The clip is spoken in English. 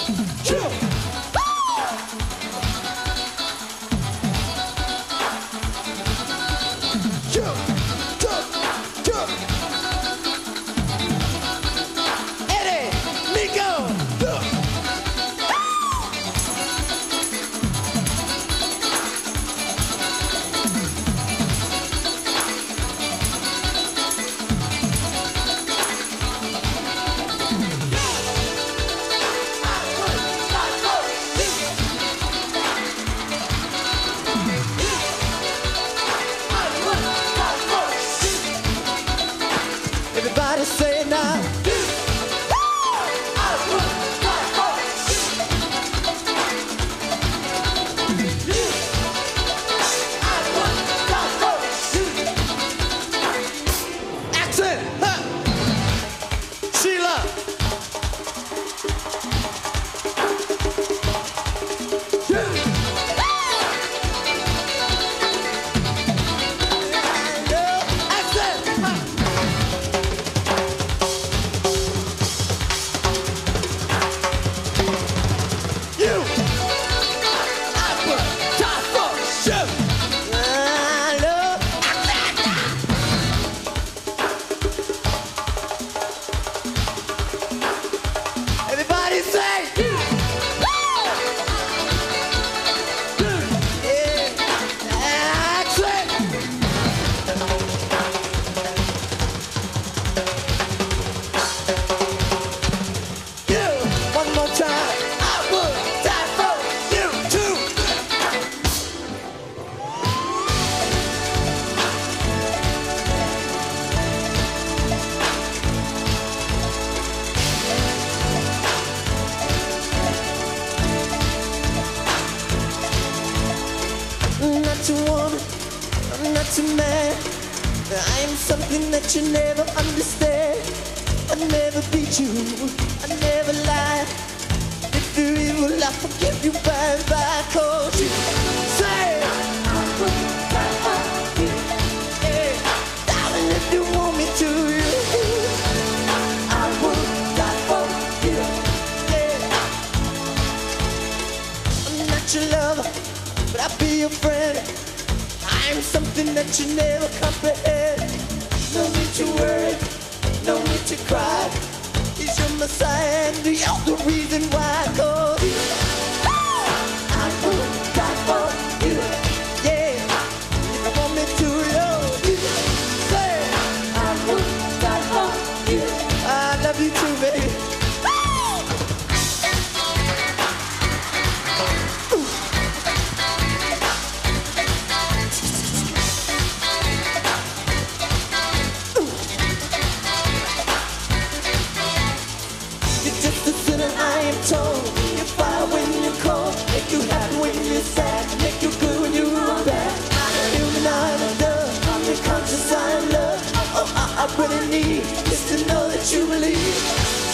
Everybody say it now. Accent, huh? Sheila. Everybody say, accent. You, one more time. I would die for you too. I'm not your woman, I'm not your man. I am something that you never understand. I never beat you, I never lie. If you're evil, I forgive you by and by. 'Cause you say I would die for you. Yeah, darling, if you want me to, I would die for you. Yeah, I'm not your lover, but I'll be your friend. I'm something that you never comprehend. No need to worry, no need to cry. He's your Messiah and you're the reason why. 'Cause I would die for you. Yeah, if you want me to love you, say I would die for you. I love you too, baby. You're just a sinner, I am told. You fire when you're cold, make you happy when you're sad, make you good when you're bad. I'm human, I'm a dove, I'm your conscience, I am love. All I really need is to know that you believe.